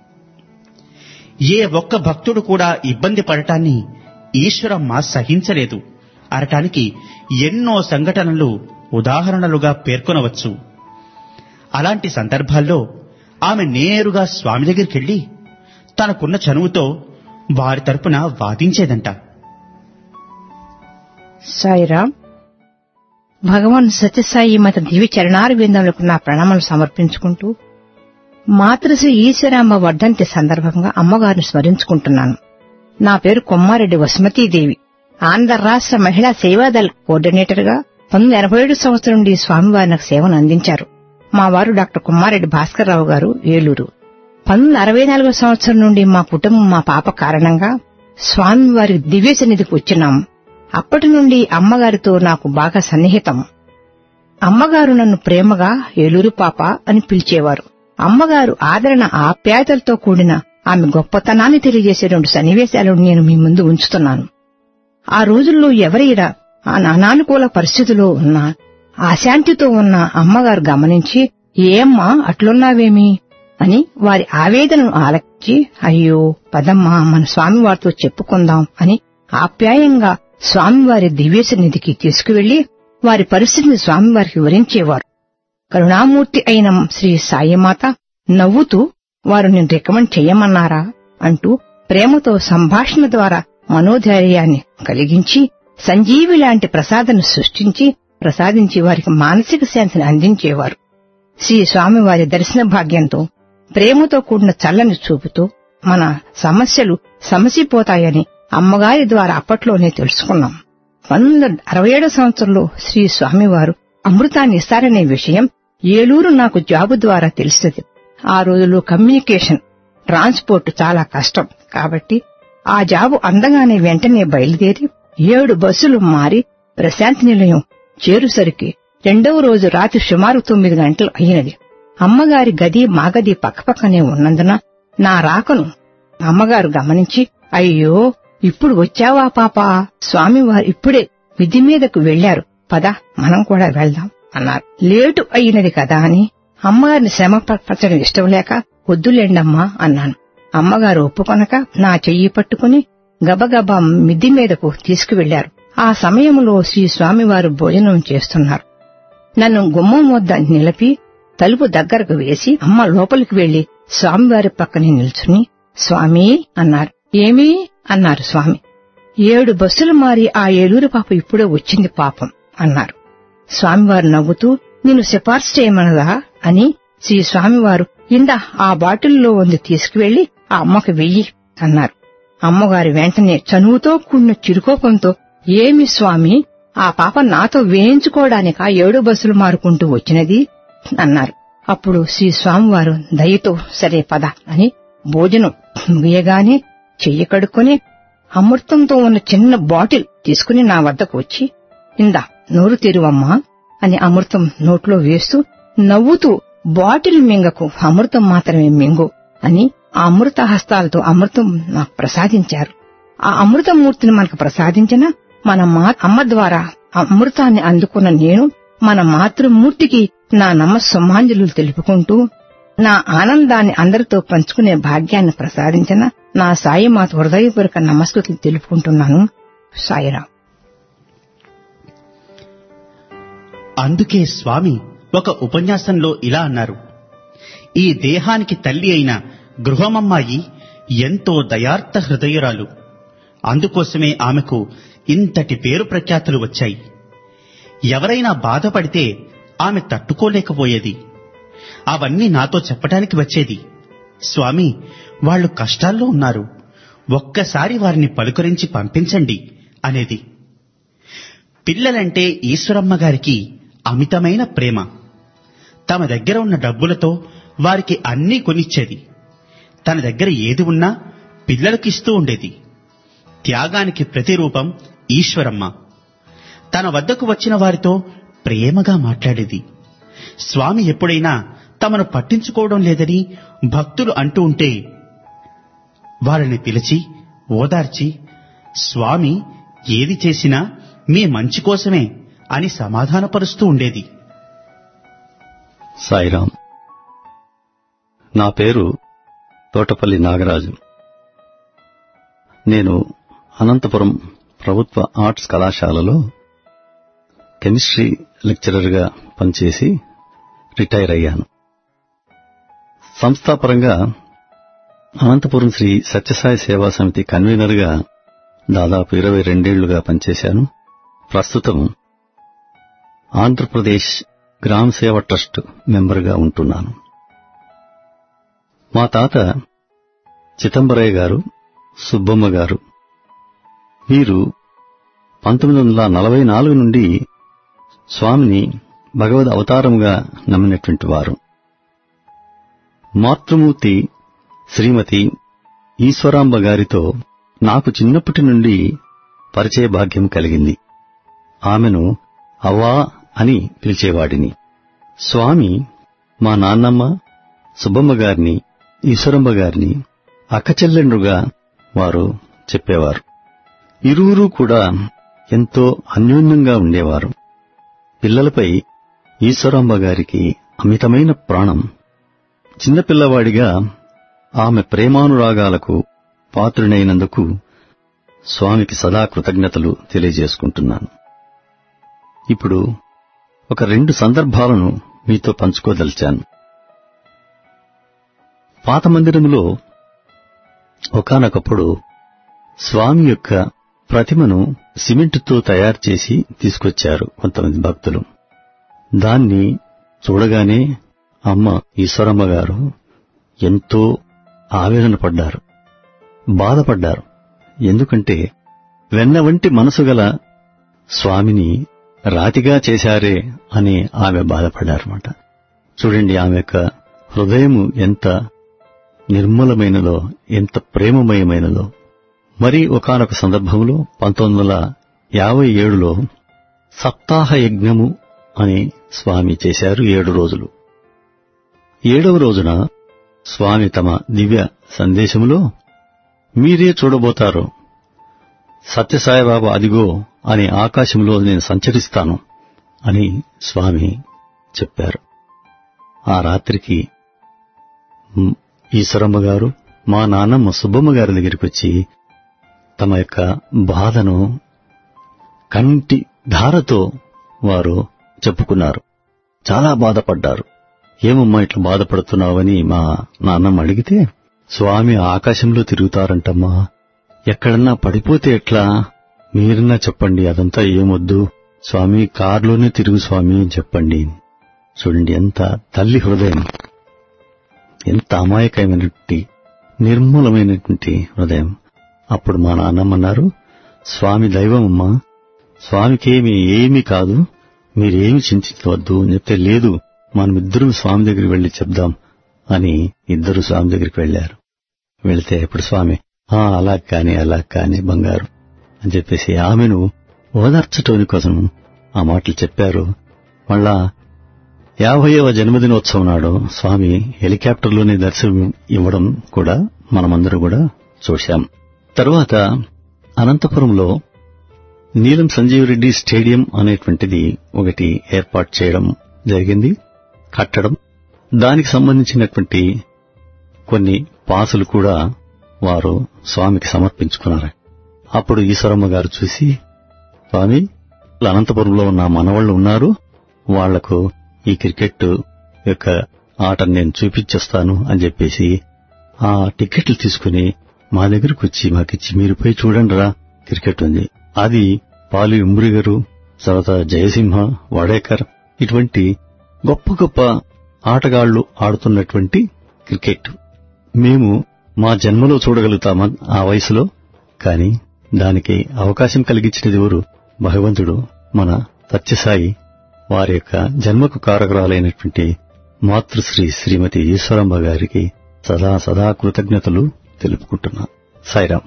ఏ ఒక్క భక్తుడు కూడా ఇబ్బంది పడటాన్ని ఈశ్వరమ్మ సహించలేదు అనటానికి ఎన్నో సంఘటనలు ఉదాహరణలుగా పేర్కొనవచ్చు. అలాంటి సందర్భాల్లో ఆమె నేరుగా స్వామి దగ్గరికెళ్లి తనకున్న చనువుతో వారి తరపున వాదించేదంట. సాయిరాం, భగవాన్ సత్యసాయి మత దివ్య చరణార విందములకు నా ప్రణామాలు సమర్పించుకుంటూ మాతృశ్రీ ఈశ్వరాంబ వర్ధంతి సందర్భంగా అమ్మగారిని స్మరించుకుంటున్నాను. నా పేరు కొమ్మారెడ్డి వసుమతీదేవి. ఆంధ్ర రాష్ట్ర మహిళా సేవాదళ కోఆర్డినేటర్ గా పంతొమ్మిది ఎనభై ఏడు సంవత్సరం నుండి స్వామివారి నాకు సేవను అందించారు. మా వారు డాక్టర్ కొమ్మారెడ్డి భాస్కర్రావు గారు, ఏలూరు. పంతొమ్మిది అరవై నాలుగో సంవత్సరం నుండి మా కుటుంబం మా పాప కారణంగా స్వామివారి దివ్య సన్నిధికి వచ్చినాం. అప్పటి నుండి అమ్మగారితో నాకు బాగా సన్నిహితం. అమ్మగారు నన్ను ప్రేమగా ఏలూరు పాప అని పిలిచేవారు. అమ్మగారు ఆదరణ, ఆప్యాయతలతో కూడిన ఆమె గొప్పతనాన్ని తెలియజేసే రెండు సన్నివేశాలను నేను మీ ముందు ఉంచుతున్నాను. ఆ రోజుల్లో ఎవరైనా ఆ అనానుకూల పరిస్థితిలో ఉన్న, అశాంతితో ఉన్న అమ్మగారు గమనించి, ఏమ్మా అట్లున్నావేమి అని వారి ఆవేదనను ఆలకించి, అయ్యో పదమ్మా మన స్వామివారితో చెప్పుకుందాం అని ఆప్యాయంగా స్వామివారి దివ్య సన్నిధికి తీసుకువెళ్లి వారి పరిస్థితిని స్వామివారికి వివరించేవారు. కరుణామూర్తి అయిన శ్రీ సాయిమాత నవ్వుతూ, వారు నేను రికమెండ్ చెయ్యమన్నారా అంటూ ప్రేమతో సంభాషణ ద్వారా మనోధైర్యాన్ని కలిగించి సంజీవి లాంటి ప్రసాదాన్ని సృష్టించి ప్రసాదించి వారికి మానసిక శాంతిని అందించేవారు. శ్రీ స్వామివారి దర్శన భాగ్యంతో ప్రేమతో కూడిన చల్లని చూపుతూ మన సమస్యలు సమసిపోతాయని అమ్మగారి ద్వారా అప్పట్లోనే తెలుసుకున్నాం. పంతొమ్మిది అరవై ఏడో సంవత్సరంలో శ్రీ స్వామివారు అమృతాన్ని ఇస్తారనే విషయం ఏలూరు నాకు జాబు ద్వారా తెలిసింది. ఆ రోజుల్లో కమ్యూనికేషన్, ట్రాన్స్పోర్ట్ చాలా కష్టం కాబట్టి ఆ జాబు అందగానే వెంటనే బయలుదేరి ఏడు బస్సులు మారి ప్రశాంతి నిలయం చేరుసరికి రెండవ రోజు రాత్రి సుమారు తొమ్మిది గంటలు అయినది. అమ్మగారి గది మా గది పక్కపక్కనే ఉన్నందున నా రాకను అమ్మగారు గమనించి, అయ్యో ఇప్పుడు వచ్చావా పాపా, స్వామివారు ఇప్పుడే విధి మీదకు వెళ్లారు, పద మనం కూడా వెళ్దాం అన్నారు. లేటు అయినది కదా అని అమ్మగారిని శ్రమ పరచడం ఇష్టం లేక, వద్దులేండమ్మా అన్నాను. అమ్మగారు ఒప్పుకొనక నా చెయ్యి పట్టుకుని గబగబా మిద్ది మీదకు తీసుకువెళ్లారు. ఆ సమయంలో శ్రీ స్వామివారు భోజనం చేస్తున్నారు. నన్ను గుమ్మం వద్ద నిలిపి తలుపు దగ్గరకు వేసి అమ్మ లోపలికి వెళ్లి స్వామివారి పక్కనే నిల్చుని, స్వామి అన్నారు. ఏమీ అన్నారు స్వామి. ఏడు బస్సులు మారి ఆ ఏలూరు పాప ఇప్పుడే వచ్చింది పాపం అన్నారు. స్వామివారు నవ్వుతూ, నిన్ను సిఫార్సు చేయమనదా అని శ్రీ స్వామివారు, ఇందా ఆ బాటిల్లో ఉంది తీసుకువెళ్లి ఆ అమ్మకు వెయ్యి అన్నారు. అమ్మగారు వెంటనే చనువుతో కూడిన చిరుకోపంతో, ఏమి స్వామి, ఆ పాప నాతో వేయించుకోవడానికి ఆ ఏడు బస్సులు మారుకుంటూ వచ్చినది అన్నారు. అప్పుడు శ్రీ స్వామివారు దయతో సరే పద అని భోజనం ముగియగానే చెయ్యి కడుక్కొని అమృతంతో ఉన్న చిన్న బాటిల్ తీసుకుని నా వద్దకు వచ్చి, ఇందా నోరు తెరువమ్మా అని అమృతం నోట్లో వేస్తూ నవ్వుతూ, బాటిల్ మింగకు, అమృతం మాత్రమే మింగు అని ఆ అమృత హస్తాలతో అమృతం నాకు ప్రసాదించారు. ఆ అమృతమూర్తిని మనకు ప్రసాదించిన మన మా అమ్మ ద్వారా అమృతాన్ని అందుకున్న నేను మన మాతృమూర్తికి నా నమస్సుమాంజలు తెలుపుకుంటూ నా ఆనందాన్ని అందరితో పంచుకునే భాగ్యాన్ని ప్రసాదించిన నా సాయిమాత హృదయపూర్వక నమస్కృతులు తెలుపుకుంటున్నాను. సాయిరాం. అందుకే స్వామి ఒక ఉపన్యాసంలో ఇలా అన్నారు, ఈ దేహానికి తల్లి అయిన గృహమమ్మాయి ఎంతో దయార్థ హృదయురాలు. అందుకోసమే ఆమెకు ఇంతటి పేరు ప్రఖ్యాతులు వచ్చాయి. ఎవరైనా బాధపడితే ఆమె తట్టుకోలేకపోయేది. అవన్నీ నాతో చెప్పటానికి వచ్చేది. స్వామి, వాళ్లు కష్టాల్లో ఉన్నారు, ఒక్కసారి వారిని పలుకరించి పంపించండి అనేది. పిల్లలంటే ఈశ్వరమ్మ గారికి అమితమైన ప్రేమ. తమ దగ్గర ఉన్న డబ్బులతో వారికి అన్నీ కొనిచ్చేది. తన దగ్గర ఏది ఉన్నా పిల్లలకిస్తూ ఉండేది. త్యాగానికి ప్రతిరూపం ఈశ్వరమ్మ. తన వద్దకు వచ్చిన వారితో ప్రేమగా మాట్లాడేది. స్వామి ఎప్పుడైనా తమను పట్టించుకోవడం లేదని భక్తులు అంటూ ఉంటే వారిని పిలిచి ఓదార్చి, స్వామి ఏది చేసినా మీ మంచి కోసమే అని సమాధానపరుస్తూ ఉండేది. సాయిరాం. నా పేరు తోటపల్లి నాగరాజు. నేను అనంతపురం ప్రభుత్వ ఆర్ట్స్ కళాశాలలో కెమిస్ట్రీ లెక్చరర్గా పనిచేసి రిటైర్ అయ్యాను. సంస్థాపరంగా అనంతపురం శ్రీ సత్యసాయి సేవా సమితి కన్వీనర్గా దాదాపు ఇరవై రెండేళ్లుగా పనిచేశాను. ప్రస్తుతం ఆంధ్రప్రదేశ్ గ్రామ సేవ ట్రస్ట్ మెంబర్గా ఉంటున్నాను. మా తాత చిదంబరయ్య గారు, సుబ్బమ్మ గారు వీరు పంతొమ్మిది వందల నలభై నాలుగు నుండి స్వామిని భగవద్ అవతారముగా నమ్మినటువంటి వారు. మాతృమూర్తి శ్రీమతి ఈశ్వరాంబ గారితో నాకు చిన్నప్పటి నుండి పరిచయ భాగ్యం కలిగింది. ఆమెను అవ్వా అని పిలిచేవాడిని. స్వామి మా నాన్నమ్మ సుబ్బమ్మ గారిని, ఈశ్వరమ్మ గారిని అక్కచెల్లెండ్రుగా వారు చెప్పేవారు. ఇరువురు కూడా ఎంతో అన్యోన్యంగా ఉండేవారు. పిల్లలపై ఈశ్వరాంబ గారికి అమితమైన ప్రాణం. చిన్నపిల్లవాడిగా ఆమె ప్రేమానురాగాలకు పాత్రునైనందుకు స్వామికి సదా కృతజ్ఞతలు తెలియజేసుకుంటున్నాను. ఇప్పుడు ఒక రెండు సందర్భాలను మీతో పంచుకోదలిచాను. పాత మందిరములో ఒకానొకప్పుడు స్వామి యొక్క ప్రతిమను సిమెంటుతో తయారు చేసి తీసుకొచ్చారు కొంతమంది భక్తులు. దాన్ని చూడగానే అమ్మ ఈశ్వరమ్మ గారు ఎంతో ఆవేదన పడ్డారు, బాధపడ్డారు. ఎందుకంటే వెన్న వంటి మనసు గల స్వామిని రాతిగా చేశారే అని ఆమె బాధపడ్డారన్నమాట. చూడండి ఆమె యొక్క హృదయము ఎంత నిర్మలమైనదో, ఎంత ప్రేమమయమైనదో. మరి ఒకానొక సందర్భంలో పంతొమ్మిది వందల యాభై ఏడులో సప్తాహ యజ్ఞము అని స్వామి చేశారు. ఏడు రోజులు. ఏడవ రోజున స్వామి తమ దివ్య సందేశములో మీరే చూడబోతారు, సత్యసాయిబాబా అదిగో అని ఆకాశంలో నేను సంచరిస్తాను అని స్వామి చెప్పారు. ఆ రాత్రికి ఈశ్వరమ్మ గారు మా నాన్నమ్మ సుబ్బమ్మ గారి దగ్గరికి వచ్చి తమ యొక్క బాధను కంటి ధారతో వారు చెప్పుకున్నారు. చాలా బాధపడ్డారు. ఏమమ్మా ఇట్లా బాధపడుతున్నావని మా నాన్నమ్మ అడిగితే, స్వామి ఆకాశంలో తిరుగుతారంటమ్మా, ఎక్కడన్నా పడిపోతే ఎట్లా, మీరన్నా చెప్పండి, అదంతా ఏమొద్దు, స్వామి కారులోనే తిరుగు స్వామి అని చెప్పండి. చూడండి ఎంత తల్లి హృదయం, ఎంత అమాయకమైనటువంటి నిర్మూలమైనటువంటి హృదయం. అప్పుడు మా నాన్నమ్మన్నారు, స్వామి దైవమమ్మా, స్వామికేమి ఏమీ కాదు, మీరేమి చింతించవద్దు అని చెప్తే, లేదు మనమిద్దరం స్వామి దగ్గరికి వెళ్లి చెప్దాం అని ఇద్దరు స్వామి దగ్గరికి వెళ్లారు. వెళితే ఇప్పుడు స్వామి ఆ అలా కాని అలా కాని బంగారు అని చెప్పేసి ఆమెను ఓదార్చటోని కోసం ఆ మాటలు చెప్పారు. మళ్ళా యాభైవ జన్మదినోత్సవం నాడు స్వామి హెలికాప్టర్లోనే దర్శనం ఇవ్వడం కూడా మనమందరూ కూడా చూశాం. తరువాత అనంతపురంలో నీలం సంజీవరెడ్డి స్టేడియం అనేటువంటిది ఒకటి ఏర్పాటు చేయడం జరిగింది, కట్టడం. దానికి సంబంధించినటువంటి కొన్ని పాసులు కూడా వారు స్వామికి సమర్పించుకున్నారు. అప్పుడు ఈశ్వరమ్మ గారు చూసి, స్వామి అనంతపురంలో ఉన్న మనవాళ్లు ఉన్నారు, వాళ్లకు ఈ క్రికెట్ యొక్క ఆటను నేను చూపించేస్తాను అని చెప్పేసి ఆ టికెట్లు తీసుకుని మా దగ్గరకు వచ్చి మాకిచ్చి, మీరు పోయి చూడండి రా క్రికెట్ ఉంది. అది పాలు ఇంబ్రి గారు, తర్వాత జయసింహ, వడేకర్ ఇటువంటి గొప్ప గొప్ప ఆటగాళ్లు ఆడుతున్నటువంటి క్రికెట్. మేము మా జన్మలో చూడగలుగుతామా ఆ వయసులో? కాని దానికి అవకాశం కలిగించినది ఎవరు? భగవంతుడు, మన సత్యసాయి. వారి యొక్క జన్మకు కారకురాలైనటువంటి మాతృశ్రీ శ్రీమతి ఈశ్వరమ్మ గారికి సదా సదా కృతజ్ఞతలు తెలుపుకుంటున్నా. సాయిరాం.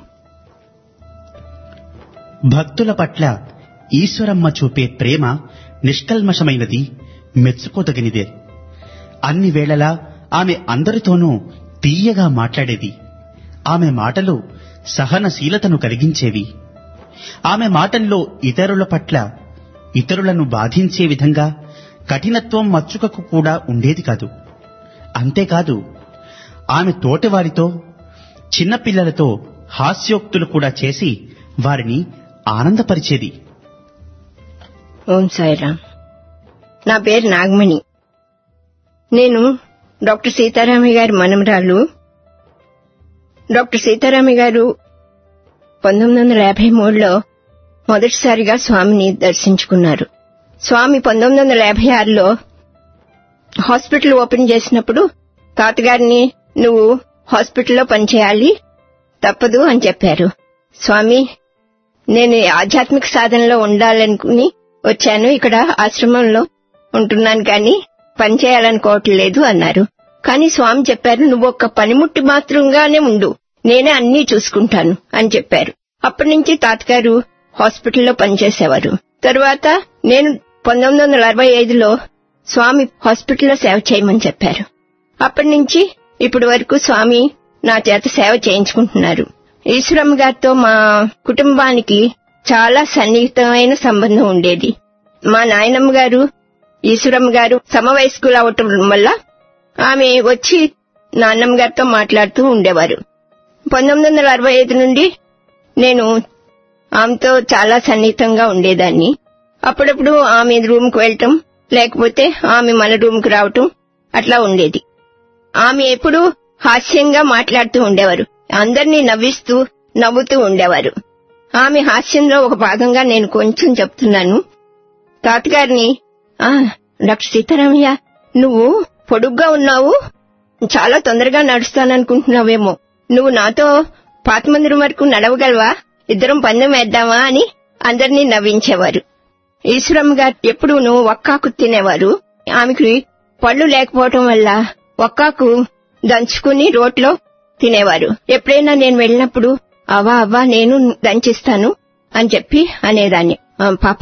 భక్తుల పట్ల ఈశ్వరమ్మ చూపే ప్రేమ నిష్కల్మషమైనది, మెచ్చుకోదగినదే. అన్ని వేళలా ఆమె అందరితోనూ తీయగా మాట్లాడేది. ఆమె మాటలు సహనశీలతను కలిగించేవి. ఆమె మాటల్లో ఇతరుల పట్ల, ఇతరులను బాధించే విధంగా కఠినత్వం మచ్చుకకు కూడా ఉండేది కాదు. అంతేకాదు, ఆమె తోటివారితో, చిన్నపిల్లలతో హాస్యోక్తులు కూడా చేసి వారిని ఆనందపరిచేది. ఓం సాయిరాం. నా పేరు నాగమణి. నేను డాక్టర్ సీతారామయ్య గారి మనమరాలు. డాక్టర్ సీతారామయ్య గారు పంతొమ్మిది వందల యాభై మూడులో మొదటిసారిగా స్వామిని దర్శించుకున్నారు. స్వామి పంతొమ్మిది వందల యాభై ఆరులో హాస్పిటల్ ఓపెన్ చేసినప్పుడు తాతగారిని నువ్వు హాస్పిటల్లో పనిచేయాలి, తప్పదు అని చెప్పారు. స్వామి, నేను ఆధ్యాత్మిక సాధనలో ఉండాలనుకుని వచ్చాను, ఇక్కడ ఆశ్రమంలో ఉంటున్నాను కానీ పనిచేయాలనుకోవట్లేదు అన్నారు. కానీ స్వామి చెప్పారు, నువ్వు ఒక్క పనిముట్టి మాత్రంగానే ఉండు, నేనే అన్నీ చూసుకుంటాను అని చెప్పారు. అప్పటి నుంచి తాతగారు హాస్పిటల్లో పనిచేసేవారు. తరువాత నేను పంతొమ్మిది వందల అరవై ఐదులో స్వామి హాస్పిటల్లో సేవ చేయమని చెప్పారు. అప్పటి నుంచి ఇప్పటి వరకు స్వామి నా చేత సేవ చేయించుకుంటున్నారు. ఈశ్వరమ్మ గారితో మా కుటుంబానికి చాలా సన్నిహితమైన సంబంధం ఉండేది. మా నాయనమ్మ గారు, ఈశ్వరమ్మ గారు సమవయస్కులు అవటం వల్ల ఆమె వచ్చి నాన్నమ్మ గారితో మాట్లాడుతూ ఉండేవారు. పంతొమ్మిది వందల అరవై ఐదు నుండి నేను ఆమెతో చాలా సన్నిహితంగా ఉండేదాన్ని. అప్పుడప్పుడు ఆమె రూమ్ కు వెళ్లటం, లేకపోతే ఆమె మన రూమ్ కు రావటం అట్లా ఉండేది. ఆమె ఎప్పుడూ హాస్యంగా మాట్లాడుతూ ఉండేవారు, అందరినీ నవ్విస్తూ నవ్వుతూ ఉండేవారు. ఆమె హాస్యంలో ఒక భాగంగా నేను కొంచెం చెప్తున్నాను. తాతగారిని, ఆ డాక్టర్ సీతారామయ్య, నువ్వు పొడుగ్గా ఉన్నావు, చాలా తొందరగా నడుస్తాననుకుంటున్నావేమో, నువ్వు నాతో పాత మందిరం వరకు నడవగలవా, ఇద్దరం పందెం వేద్దామా అని అందరినీ నవ్వించేవారు. ఈశ్వరమ్మ గారు ఎప్పుడు నువ్వు ఒక్కాకు తినేవారు. ఆమెకి పళ్ళు లేకపోవటం వల్ల ఒక్కాకు దంచుకుని రోట్లో తినేవారు. ఎప్పుడైనా నేను వెళ్ళినప్పుడు అవ్వా అవ్వా నేను దంచిస్తాను అని చెప్పి అనేదాన్ని. పాప,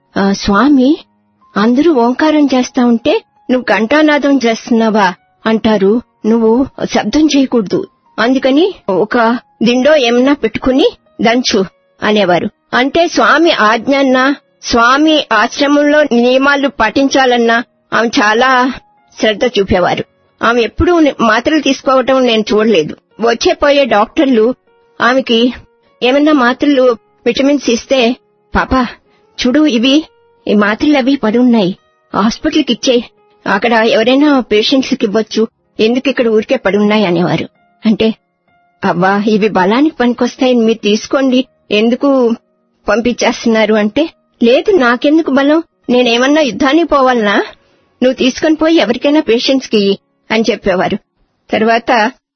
స్వామి అందరూ ఓంకారం చేస్తా ఉంటే నువ్వు ఘంటానాదం చేస్తున్నావా అంటారు, నువ్వు శబ్దం చేయకూడదు, అందుకని ఒక దిండో ఏమన్నా పెట్టుకుని దంచు అనేవారు. అంటే స్వామి ఆజ్ఞన్నా, స్వామి ఆశ్రమంలో నియమాలు పాటించాలన్నా ఆమె చాలా శ్రద్ధ చూపేవారు. ఆమె ఎప్పుడూ మాత్రలు తీసుకోవటం నేను చూడలేదు. వచ్చే పోయే డాక్టర్లు ఆమెకి ఏమన్నా మాత్రలు విటమిన్స్ ఇస్తే, పాపా చూడు ఇవి ఈ మాత్రలు అవి పడి ఉన్నాయి, హాస్పిటల్కి ఇచ్చే, అక్కడ ఎవరైనా పేషెంట్స్ కి ఇవ్వచ్చు, ఎందుకు ఇక్కడ ఊరికే పడి ఉన్నాయి అనేవారు. అంటే అవ్వా ఇవి బలానికి పనికొస్తాయి, మీరు తీసుకోండి, ఎందుకు పంపించేస్తున్నారు అంటే, లేదు నాకెందుకు బలం, నేనేమన్నా యుద్ధానికి పోవాలనా, నువ్వు తీసుకొని పోయి ఎవరికైనా పేషెంట్స్ కి అని చెప్పేవారు. తర్వాత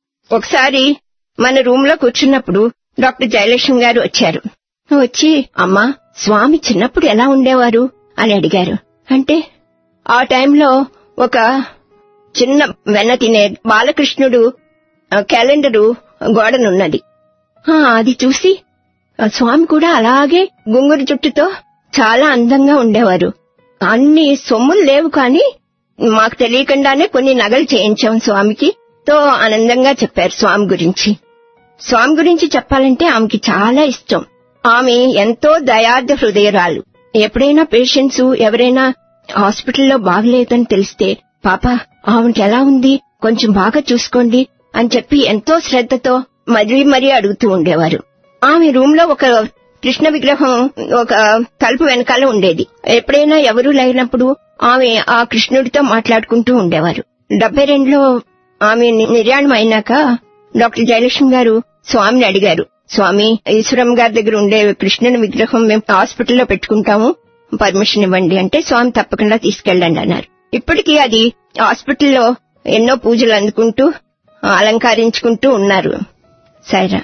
ఒకసారి మన రూమ్ లో కూర్చున్నప్పుడు డాక్టర్ జయలక్ష్మి గారు వచ్చారు. వచ్చి, అమ్మా స్వామి చిన్నప్పుడు ఎలా ఉండేవారు అని అడిగారు. అంటే ఆ టైంలో ఒక చిన్న వెన్న తినే బాలకృష్ణుడు క్యాలెండరు గోడనున్నది. అది చూసి స్వామి కూడా అలాగే గుంగురు జుట్టుతో చాలా అందంగా ఉండేవారు. అన్ని సొమ్ములు లేవు కానీ మాకు తెలియకుండానే కొన్ని నగలు చేయించాం స్వామికి, తో ఆనందంగా చెప్పారు స్వామి గురించి. స్వామి గురించి చెప్పాలంటే ఆమెకి చాలా ఇష్టం. ఆమె ఎంతో దయార్థ హృదయరాలు. ఎప్పుడైనా పేషెంట్స్ ఎవరైనా హాస్పిటల్లో బాగలేదని తెలిస్తే, పాప ఆమెకి ఎలా ఉంది, కొంచెం బాగా చూసుకోండి అని చెప్పి ఎంతో శ్రద్ధతో మరీ మరీ అడుగుతూ ఉండేవారు. ఆమె రూమ్ లో ఒక కృష్ణ విగ్రహం ఒక తలుపు వెనకాల ఉండేది. ఎప్పుడైనా ఎవరూ లేనప్పుడు ఆమె ఆ కృష్ణుడితో మాట్లాడుకుంటూ ఉండేవారు. డెబ్బై రెండులో ఆమె నిర్యాణం అయినాక డాక్టర్ జయలక్ష్మి గారు స్వామిని అడిగారు, స్వామి ఈశ్వరమ్మ గారి దగ్గర ఉండే కృష్ణుని విగ్రహం మేము హాస్పిటల్లో పెట్టుకుంటాము, పర్మిషన్ ఇవ్వండి అంటే, స్వామి తప్పకుండా తీసుకెళ్ళండి అన్నారు. ఇప్పటికీ అది హాస్పిటల్లో ఎన్నో పూజలు అందుకుంటూ అలంకరించుకుంటూ ఉన్నారు. సైరా.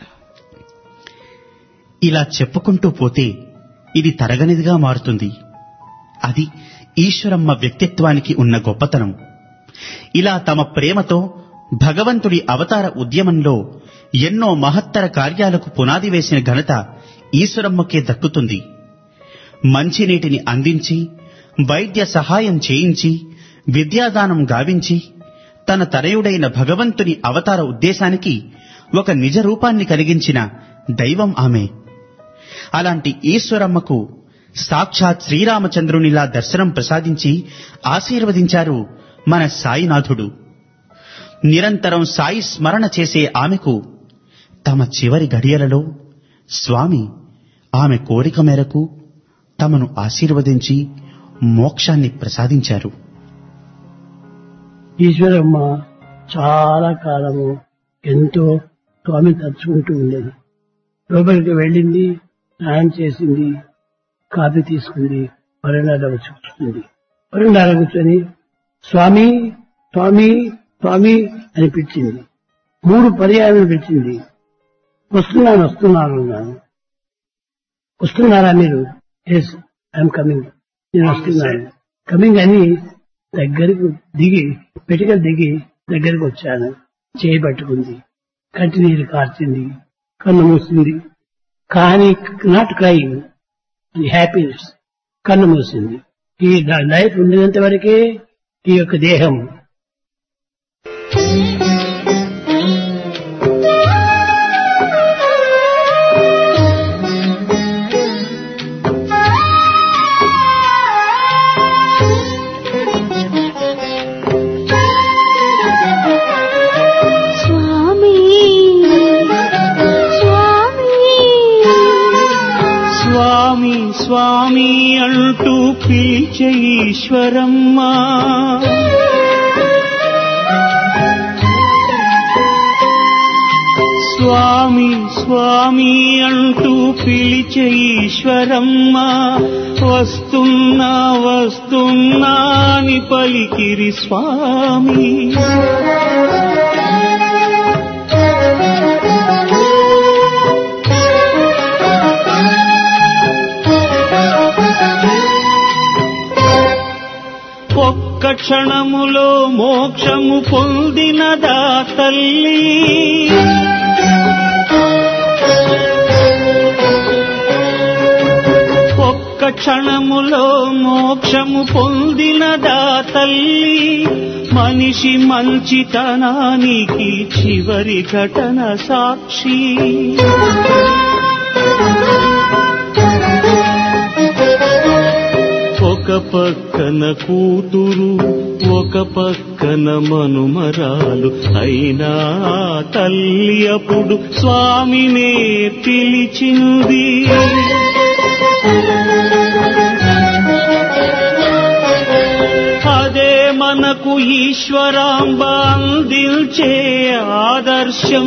ఇలా చెప్పుకుంటూ పోతే ఇది తరగనిదిగా మారుతుంది. అది ఈశ్వరమ్మ వ్యక్తిత్వానికి ఉన్న గొప్పతనం. ఇలా తమ ప్రేమతో భగవంతుడి అవతార ఉద్యమంలో ఎన్నో మహత్తర కార్యాలకు పునాది వేసిన ఘనత ఈశ్వరమ్మకే దక్కుతుంది. మంచినీటిని అందించి, వైద్య సహాయం చేయించి, విద్యాదానం గావించి, తన తనయుడైన భగవంతుని అవతార ఉద్దేశానికి ఒక నిజ రూపాన్ని కలిగించిన దైవం ఆమె. అలాంటి ఈశ్వరమ్మకు సాక్షాత్ శ్రీరామచంద్రునిలా దర్శనం ప్రసాదించి ఆశీర్వదించారు మన సాయినాథుడు. నిరంతరం సాయి స్మరణ చేసే ఆమెకు తమ చివరి గడియలలో స్వామి ఆమె కోరిక మేరకు తమను ఆశీర్వదించి మోక్షాన్ని ప్రసాదించారు. ఈశ్వరమ్మ చాలా కాలము ఎంతో స్వామిని తలుచుకుంటూ ఉండేది. లోపలికి వెళ్ళింది, స్నానం చేసింది, కాఫీ తీసుకుంది, వరండాలో కూర్చుంది. వరండాలో కూర్చొని స్వామి స్వామి స్వామి అని పిలిచింది. మూడు పర్యాయాలు పిలిచింది. వస్తున్నాను వస్తున్నాను అన్నాను. వస్తున్నారా మీరు? ఎస్ ఐఎమ్ కమింగ్, నేను వస్తున్నాను కమింగ్ అని దగ్గరకు దిగి పెటికలు దిగి దగ్గరకు వచ్చాను. చేయి పట్టుకుంది, కంటి నీరు కార్చింది, కన్ను మూసింది. కానీ నాట్ క్రైయింగ్, హ్యాపీనెస్. కన్ను మూసింది. ఈ లైఫ్ ఉండినంత వరకే ఈ యొక్క దేహం. స్వామి అంటూ పిలిచే ఈశ్వరమ్మ, స్వామి స్వామి అంటూ పిలిచే ఈశ్వరమ్మ, వస్తున్నా వస్తున్నా అని పలికిరి స్వామి. ఒక్క క్షణములో మోక్షము పొందినదా తల్లి, ఒక్క క్షణములో మోక్షము పొందినదా తల్లి. మనిషి మంచితనానికి చివరి ఘటన సాక్షి. ఒక పక్కన కూతురు, ఒక పక్కన మనుమరాలు అయినా తల్లి అప్పుడు స్వామినే పిలిచింది. అదే మనకు ఈశ్వరాంబ అందించే ఆదర్శం.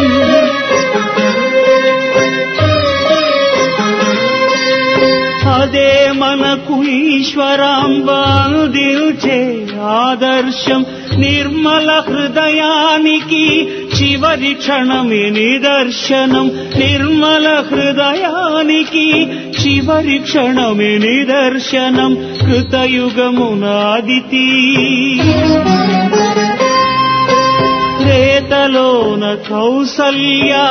అదే మనకు ఈశ్వరాంబ అందించే ఆదర్శం. నిర్మల హృదయానికి చివరి క్షణమే నిదర్శనం. నిర్మల హృదయానికి చివరి క్షణమే నిదర్శనం. కృతయుగమునాదితి త్రేతలోన కౌసల్యా,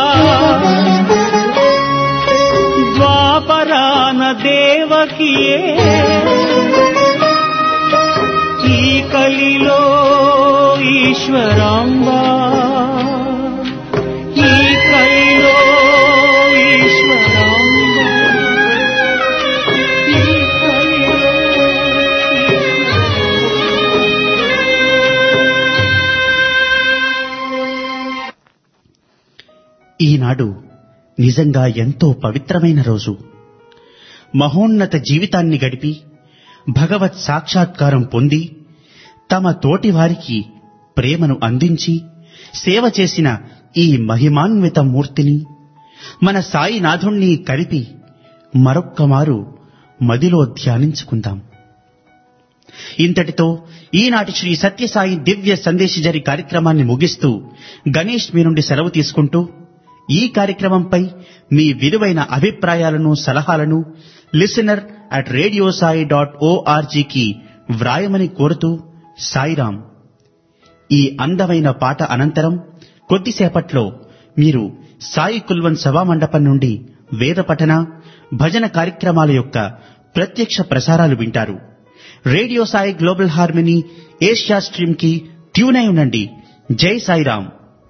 ద్వాపరాన దేవకియే, ఈ కలిలో ఈశ్వరాంబ, ఈ కలిలో ఈశ్వరాంబ, ఈ కలిలో ఈనాడు నిజంగా ఎంతో పవిత్రమైన రోజు. మహోన్నత జీవితాన్ని గడిపి భగవత్ సాక్షాత్కారం పొంది తమ తోటి వారికి ప్రేమను అందించి సేవ చేసిన ఈ మహిమాన్విత మూర్తిని, మన సాయినాథుణ్ణి కలిపి మరొక్కమారు మదిలో ధ్యానించుకుందాం. ఇంతటితో ఈనాటి శ్రీ సత్యసాయి దివ్య సందేశజరి కార్యక్రమాన్ని ముగిస్తూ గణేష్ మీ నుండి సెలవు తీసుకుంటూ ఈ కార్యక్రమంపై మీ విలువైన అభిప్రాయాలను సలహాలను listener at radio Sai dot ఓఆర్జీకి వ్రాయమని కోరుతూ సాయిరాం. ఈ అందమైన పాట అనంతరం కొద్దిసేపట్లో మీరు సాయి కుల్వన్ సభామండపం నుండి వేద పఠన భజన కార్యక్రమాల యొక్క ప్రత్యక్ష ప్రసారాలు వింటారు. Radio Sai global harmony Asia stream కి ట్యూన్ అయి ఉండండి. జై సాయిరాం.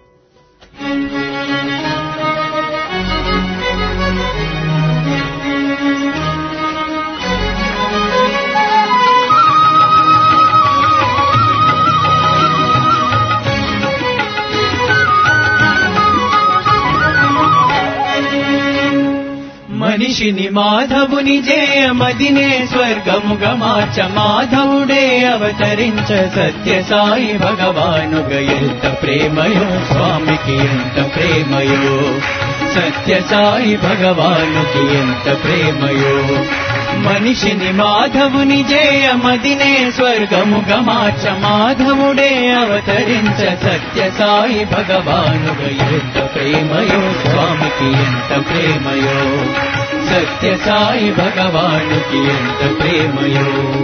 మనిషిని మాధవుని జయ మదినే స్వర్గముగా మార్చ మాధవుడే అవతరించ సత్య సాయి భగవానుగ ఎంత ప్రేమయో స్వామికి ఎంత ప్రేమయో సత్య సాయి భగవానుకి ఎంత ప్రేమయో మనిషిని మాధవుని జయ మదినే స్వర్గముగా మార్చ మాధవుడే అవతరించ సత్య సాయి భగవానుగ ఎంత ప్రేమయో స్వామికి ఎంత ప్రేమయో సత్య సాయి భగవానుకి ఎంత ప్రేమయో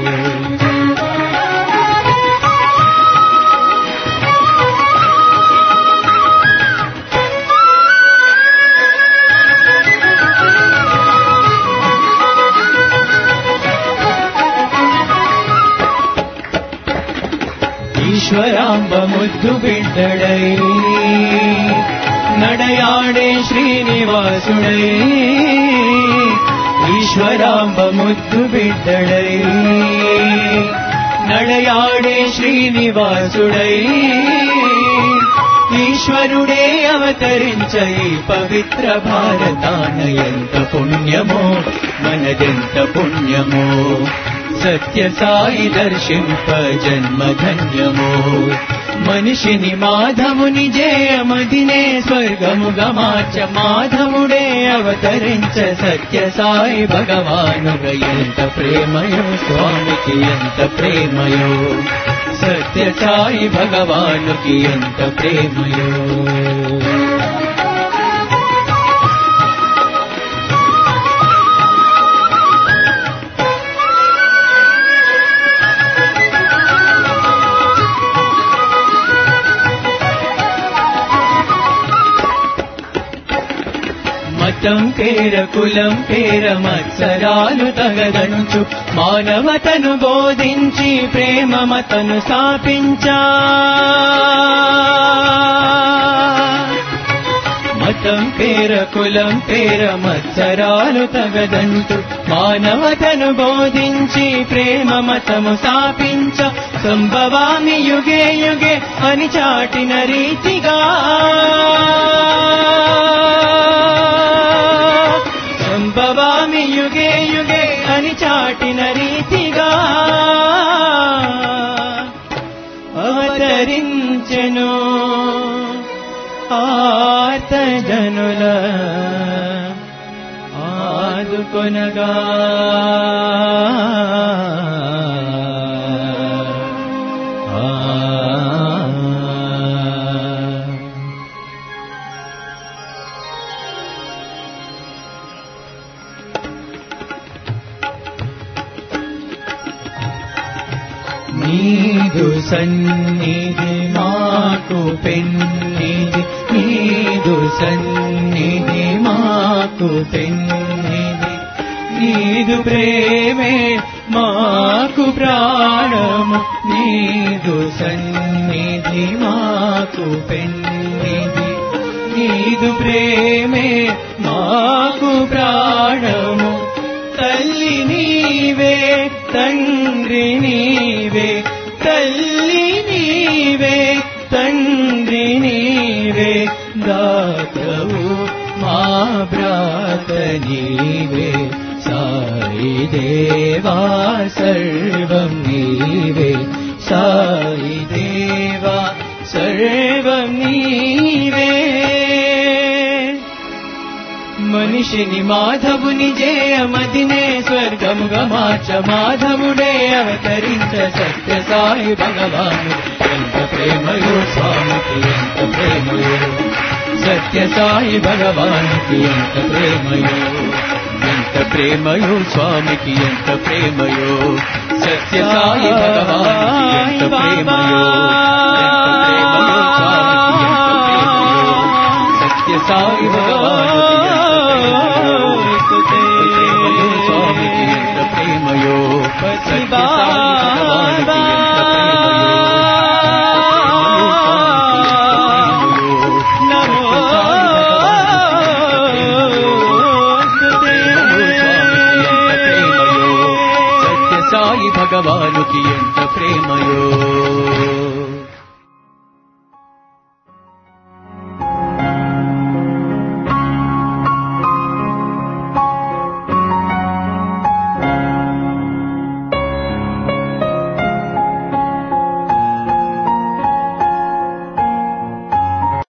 ఈశ్వరాంబ ముద్దు బిడ్డడై నడయాడే శ్రీనివాసుడై ఈశ్వరాంబ ముద్దు బిడ్డడై నడయాడే శ్రీనివాసుడై ఈశ్వరుడే అవతరించై పవిత్ర భారతాన ఎంత పుణ్యమో మనదెంత పుణ్యమో సత్య సాయి దర్శింప జన్మ ధన్యమో మనిషిని మాధవుని జయమదినే స్వర్గముగా మార్చ మాధవుడే అవతరించ సత్య సాయి భగవానుగ ఎంత ప్రేమయో స్వామికి ఎంత ప్రేమయో సత్య సాయి భగవానుకి ఎంత ప్రేమయో మతం పేర కులం పేర మత్సరాలు తగదనుచు మానవతను బోధించి ప్రేమ మతను స్థాపించా మతం పేర కులం పేర మత్సరాలు తగదంటూ మానవతను బోధించి ప్రేమ మతము స్థాపించ సంభవామి యుగే యుగే అని చాటిన రీతిగా సంభవామి యుగే యుగే అని చాటిన రీతిగా అవతరించెను ఆర్తజనుల ఆదుకొనగా నీదు సన్నిధి మాకు పెన్నిధి నీదు సన్నిధి మాకు పెన్నిధి నీదు ప్రేమే మాకు ప్రాణము నీదు సన్నిధి మాకు పెన్నిధి నీదు ప్రేమే మాకు ప్రాణము తల్లి నీవే తండ్రి నీవే తల్లి నీవే తండ్రి నీవే దాతవు మా భ్రాత నీవే సాయి దేవా సర్వం నీవే సాయి దేవా సర్వం నీవే మనిషిని మాధవుని జయమదినే స్వర్గముగా మార్చ మాధవుడే అవతరించ సత్య సాయి భగవాను ఎంత ప్రేమయో స్వామికి ఎంత ప్రేమయో సత్య సాయి భగవానికి ఎంత ప్రేమయో, ఎంత ప్రేమయో స్వామికి ఎంత ప్రేమయో, సత్య సాయి భగవానికి ఎంత ప్రేమయో, ఎంత ప్రేమయో స్వామికి ఎంత ప్రేమయో, సత్య సాయి భగవానికి ఎంత ప్రేమయో, స్వామికి ఎంత ప్రేమయో, సత్య సాయి భగవానికి ఎంత ప్రేమయో. సాయి భగవానుకి ఎంత ప్రేమయో.